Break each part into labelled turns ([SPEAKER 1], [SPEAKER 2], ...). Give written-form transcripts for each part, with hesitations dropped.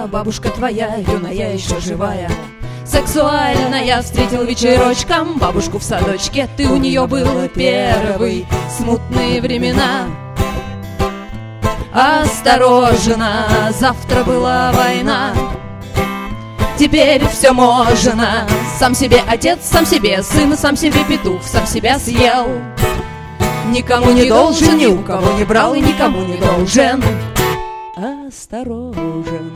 [SPEAKER 1] бабушка, бабушка твоя, юная еще живая. Сексуально я встретил вечерочком бабушку в садочке. Ты у нее был первый, смутные времена. Осторожно, завтра была война. Теперь все можно. Сам себе отец, сам себе сын, сам себе петух, сам себя съел. Никому не должен, ни у кого не брал и никому не должен. Осторожен.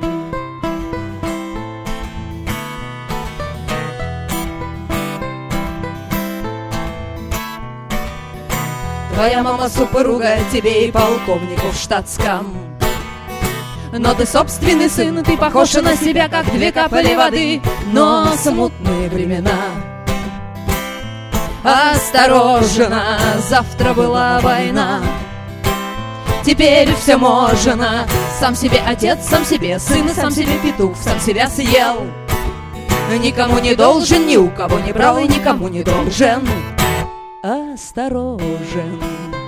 [SPEAKER 1] Твоя мама супруга тебе и полковнику в штатском. Но ты собственный сын, ты похож на себя, как две капли воды. Но смутные времена. Осторожно, завтра была война. Теперь все можно. Сам себе отец, сам себе сын, сам себе петух, сам себя съел. Никому не должен, ни у кого не брал и никому не должен. Осторожен.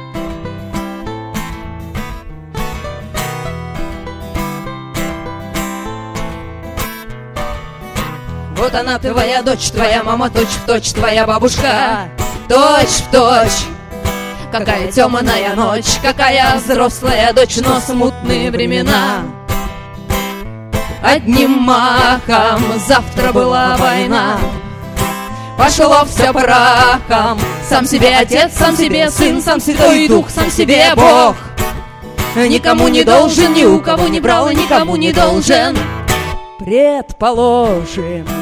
[SPEAKER 1] Вот она, твоя дочь, твоя мама, точь-в-точь, твоя бабушка, точь-в-точь. Какая темная ночь, какая взрослая дочь, но смутные времена. Одним махом завтра была война. Пошло все прахом. Сам себе отец, сам себе сын, сам Святой Дух, сам себе Бог. Никому не должен, ни у кого не брал и никому не должен. Предположим,